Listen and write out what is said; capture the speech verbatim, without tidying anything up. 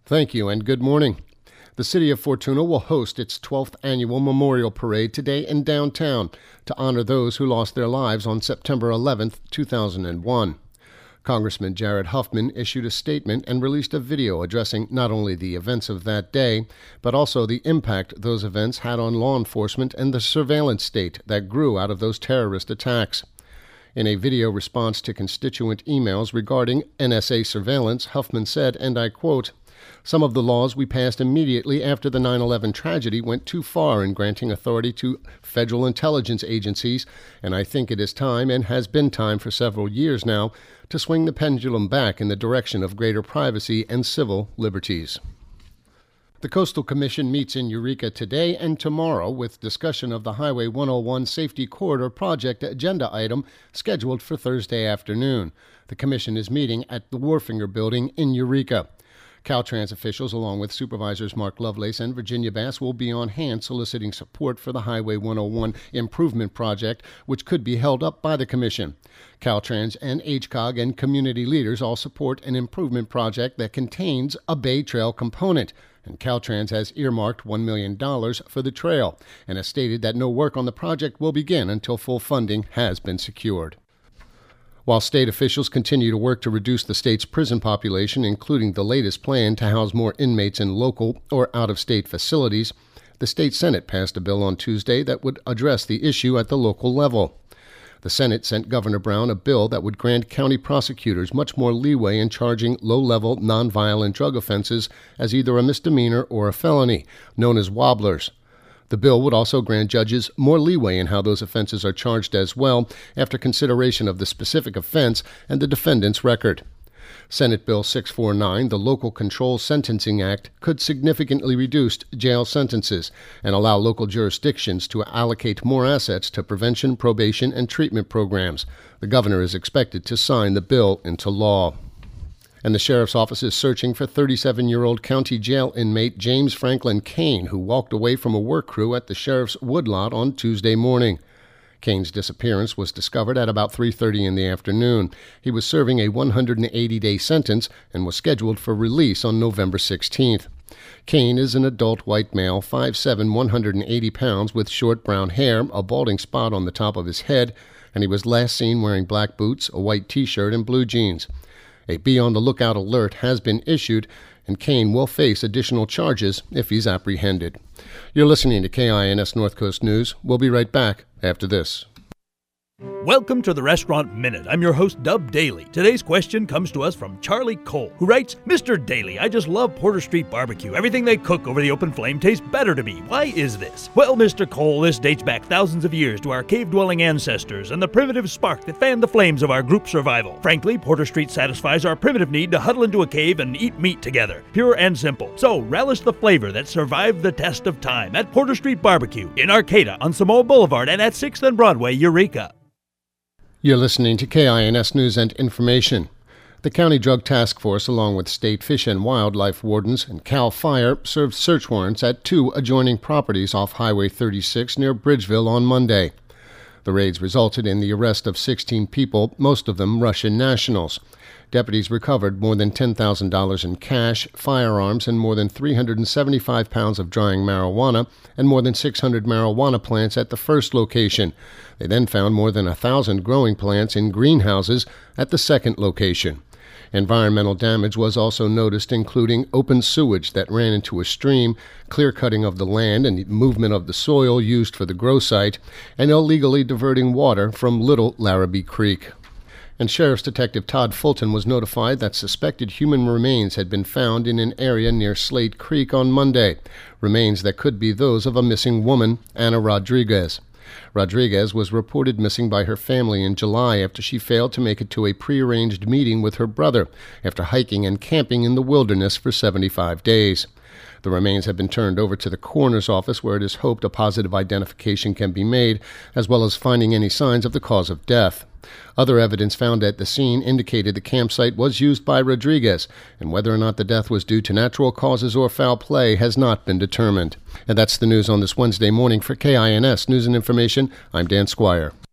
Thank you and good morning. The city of Fortuna will host its twelfth annual Memorial Parade today in downtown to honor those who lost their lives on September eleventh, two thousand one. Congressman Jared Huffman issued a statement and released a video addressing not only the events of that day, but also the impact those events had on law enforcement and the surveillance state that grew out of those terrorist attacks. In a video response to constituent emails regarding N S A surveillance, Huffman said, and I quote, "Some of the laws we passed immediately after the nine eleven tragedy went too far in granting authority to federal intelligence agencies, and I think it is time, and has been time for several years now, to swing the pendulum back in the direction of greater privacy and civil liberties." The Coastal Commission meets in Eureka today and tomorrow with discussion of the Highway one oh one Safety Corridor Project agenda item scheduled for Thursday afternoon. The Commission is meeting at the Warfinger Building in Eureka. Caltrans officials, along with Supervisors Mark Lovelace and Virginia Bass, will be on hand soliciting support for the Highway one oh one improvement project, which could be held up by the Commission. Caltrans and H C O G and community leaders all support an improvement project that contains a Bay Trail component, and Caltrans has earmarked one million dollars for the trail and has stated that no work on the project will begin until full funding has been secured. While state officials continue to work to reduce the state's prison population, including the latest plan to house more inmates in local or out-of-state facilities, the state Senate passed a bill on Tuesday that would address the issue at the local level. The Senate sent Governor Brown a bill that would grant county prosecutors much more leeway in charging low-level, nonviolent drug offenses as either a misdemeanor or a felony, known as wobblers. The bill would also grant judges more leeway in how those offenses are charged as well, after consideration of the specific offense and the defendant's record. Senate Bill six forty-nine, the Local Control Sentencing Act, could significantly reduce jail sentences and allow local jurisdictions to allocate more assets to prevention, probation, and treatment programs. The governor is expected to sign the bill into law. And the sheriff's office is searching for thirty-seven-year-old county jail inmate James Franklin Kane, who walked away from a work crew at the sheriff's woodlot on Tuesday morning. Kane's disappearance was discovered at about three thirty in the afternoon. He was serving a one hundred eighty day sentence and was scheduled for release on November sixteenth. Kane is an adult white male, five foot seven, one hundred eighty pounds, with short brown hair, a balding spot on the top of his head, and he was last seen wearing black boots, a white T-shirt, and blue jeans. A be-on-the-lookout alert has been issued, and Kane will face additional charges if he's apprehended. You're listening to K I N S North Coast News. We'll be right back after this. Welcome to the Restaurant Minute. I'm your host, Dub Daly. Today's question comes to us from Charlie Cole, who writes, Mister Daly, I just love Porter Street Barbecue. Everything they cook over the open flame tastes better to me. Why is this? Well, Mister Cole, this dates back thousands of years to our cave-dwelling ancestors and the primitive spark that fanned the flames of our group survival. Frankly, Porter Street satisfies our primitive need to huddle into a cave and eat meat together. Pure and simple. So, relish the flavor that survived the test of time at Porter Street Barbecue in Arcata on Samoa Boulevard and at sixth and Broadway, Eureka. You're listening to K I N S News and Information. The County Drug Task Force, along with state fish and wildlife wardens and CAL FIRE, served search warrants at two adjoining properties off Highway thirty-six near Bridgeville on Monday. The raids resulted in the arrest of sixteen people, most of them Russian nationals. Deputies recovered more than ten thousand dollars in cash, firearms, and more than three hundred seventy-five pounds of drying marijuana and more than six hundred marijuana plants at the first location. They then found more than one thousand growing plants in greenhouses at the second location. Environmental damage was also noticed, including open sewage that ran into a stream, clear-cutting of the land and movement of the soil used for the grow site, and illegally diverting water from Little Larrabee Creek. And Sheriff's Detective Todd Fulton was notified that suspected human remains had been found in an area near Slate Creek on Monday, remains that could be those of a missing woman, Anna Rodriguez. Rodriguez was reported missing by her family in July after she failed to make it to a prearranged meeting with her brother after hiking and camping in the wilderness for seventy-five days. The remains have been turned over to the coroner's office, where it is hoped a positive identification can be made, as well as finding any signs of the cause of death. Other evidence found at the scene indicated the campsite was used by Rodriguez, and whether or not the death was due to natural causes or foul play has not been determined. And that's the news on this Wednesday morning. For K I N S News and Information, I'm Dan Squire.